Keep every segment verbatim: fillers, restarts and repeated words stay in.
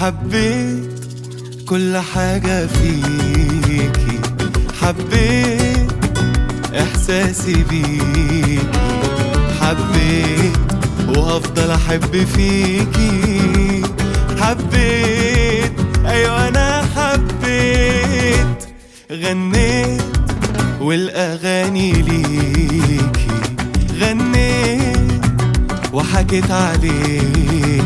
حبيت كل حاجة فيكي، حبيت إحساسي بيكي، حبيت وهفضل أحب فيكي، حبيت أيوة أنا حبيت. غنيت والأغاني ليكي، غنيت وحكيت عليكي،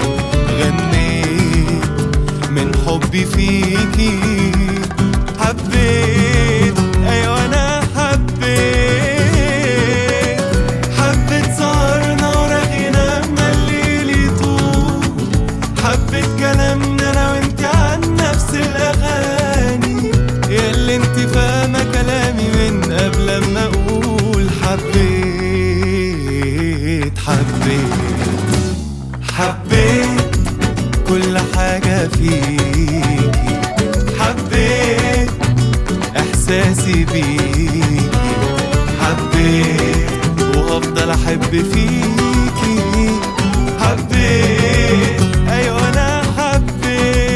غنيت من حبي فيكي، حبيت أيوة أنا حبيت. حبيت سهرنا ورغينا ما الليل يطول، حبيت كلامنا أنا وإنت عن نفس الأغاني، ياللي إنت فاهمة كلامي من قبل ما أقول. حبيت حبيت حبيت كل حاجة فيكي، حبيت إحساسي بيكي، حبيت وهفضل أحب فيكي، حبيت أيوة أنا حبيت.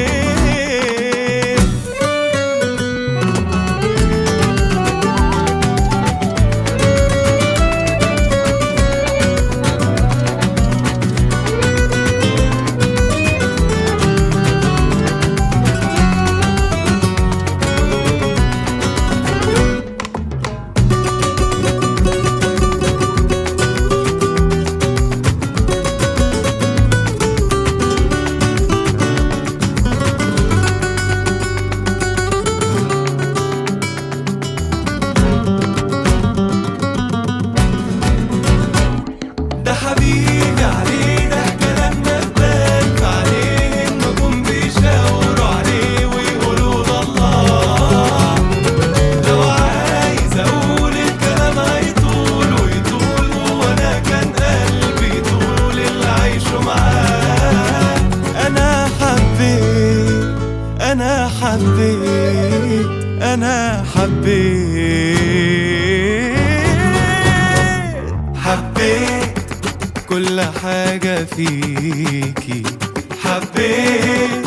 ده حبيبي عليه ده كلامنا اتبان عليه، النجوم بيشاوروا عليه ويقولوا ده الله. لو عايز اقول الكلام هيطول ويطول، وانا كان قلبي طول اللي عايشه معاه. انا حبيت انا حبيت انا حبيت حبيت كل حاجة فيكي، حبيت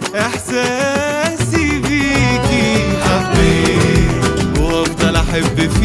إحساسي بيكي، حبيت وأفضل أحب